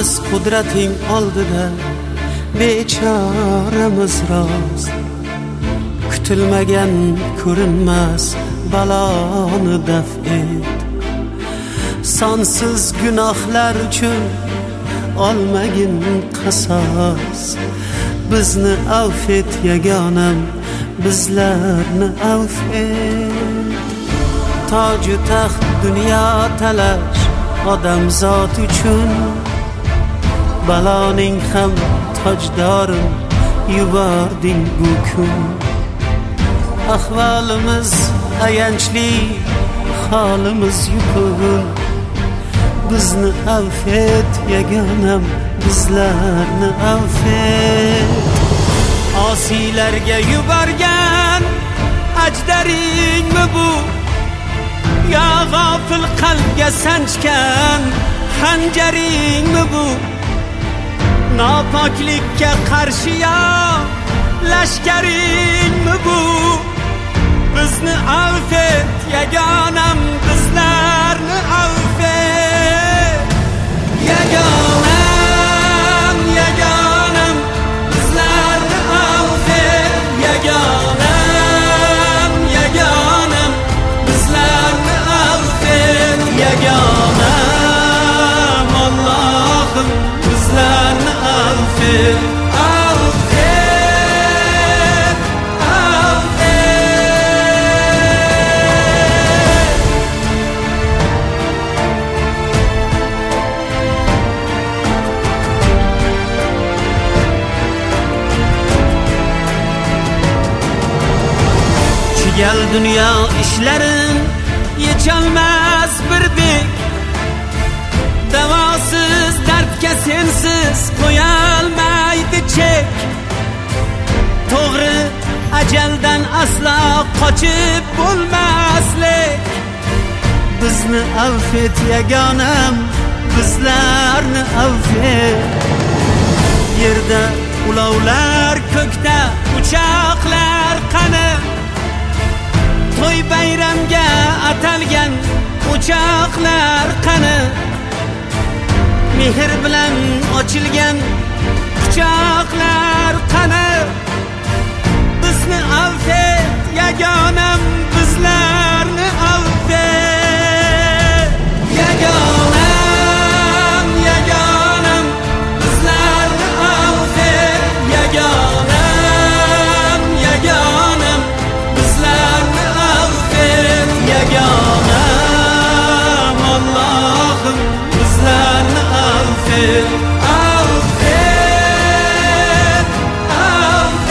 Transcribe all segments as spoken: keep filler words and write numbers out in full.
Hammamiz qudrating oldida bechoramiz rost. Kutilmagan ko'rinmas baloni daf et. Sonsiz gunohlar uchun olmagin qasos. Bizni avf et yagonam, bizlarni avf et. Toju taxt dunyo talash odamzod uchun, baloning ham tojdorin yubording bu kun. Ahvolimiz ayanchli, holimiz yupun. Bizni avf et yagonam, bizlarni avf et. Osiylarga yuborgan ajdaringmi bu? Ya g'ofil qalbga sanchgan xanjaringmi bu? Nopoklikka qarshi yo lashkaringmi bu? Bizni avf et yagonam, bizlarni avf et. Yagonam, yagonam, bizlarni avf et. Yagonam, yagonam, bizlarni avf et. Yagonam, Allohim, bizlarni avf et. Gel dünya işlerin yechalmas birdek. Davosiz dardga sensiz qo'yolmaydi chek. To'g'ri ajaldan aslo qochib bo'lmaslik. Bizni avf et yagonam, bizlarni avf et. Yerda ulovlar, ko'kda uchoqlar qani. To'y bayramga atalgan uchoqlar qani. Mehr bilan ochilgan quchoqlar qani. Bizni avf et yagonam, bizlarni avf et. Yagonam, yagonam, bizlarni avf et. Yagonam, yagonam, bizlarni avf et. Yagonam, Allohim, bizlarni avf et. Avf et, avf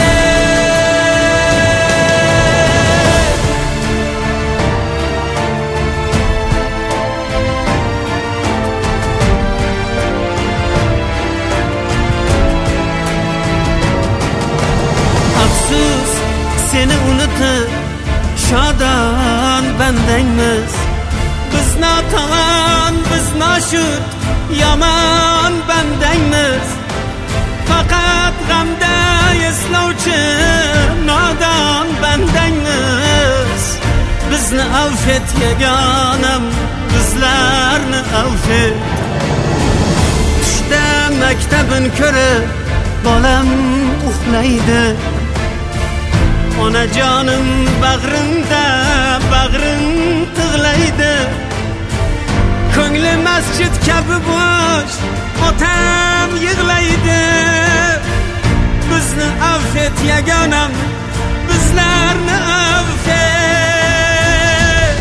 et. Afsus seni unutib shodon bandangmiz. Biz noto'g'on, biz noshud, yomon bandangmiz. Faqat g'amda eslovchi nodon bandangmiz. Bizni avf et yagonam, bizlarni avf et. Tushda maktabin ko'rib bolam uxlaydi. Onajonim bag'rimda, bag'rim tig'laydi. Ko'ngli masjid kabi bo'sh, otam yig'laydi. Bizni avf et yagonam, bizlarni avf et.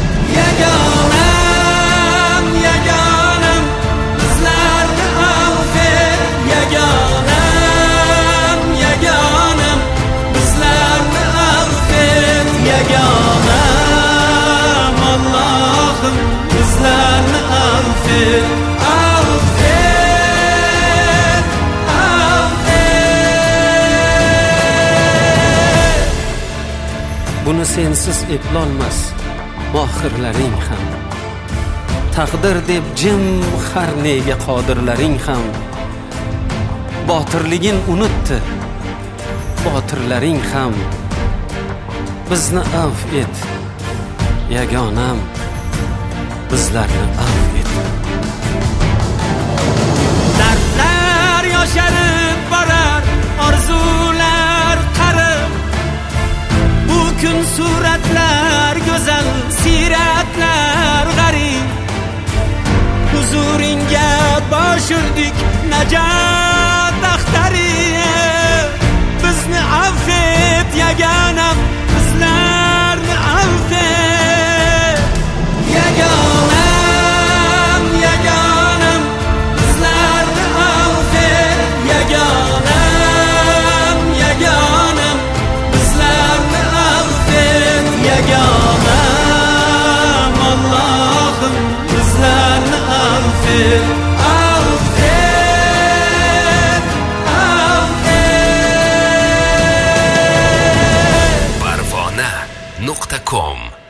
Yagonam, yagonam, bizlarni avf et. Yagonam, yagonam, bizlarni avf et. Yagonam, Allohim, bizlarni avf et. Avf et, avf et. Buni sensiz eplolmas mohirlaring ham. Taqdir deb jim har nega qodirlaring ham. Botirligin unutdi botirlaring ham. Bizni avf et yagonam, bizlarni avf et. Dardlar yosharib borar orzular qarib. Bu kun suratlar go'zal, siyratlar g'arib. Huzuringga bosh urdik najot daxtari. Bizni afv et yagonam, bizlarni afv et yagonam, yagonam, bizlarni afv et yagonam, yagonam, bizlarni afv et yagonam. Allohim bizlarni afv et, afv et, afv et. parvona nuqta com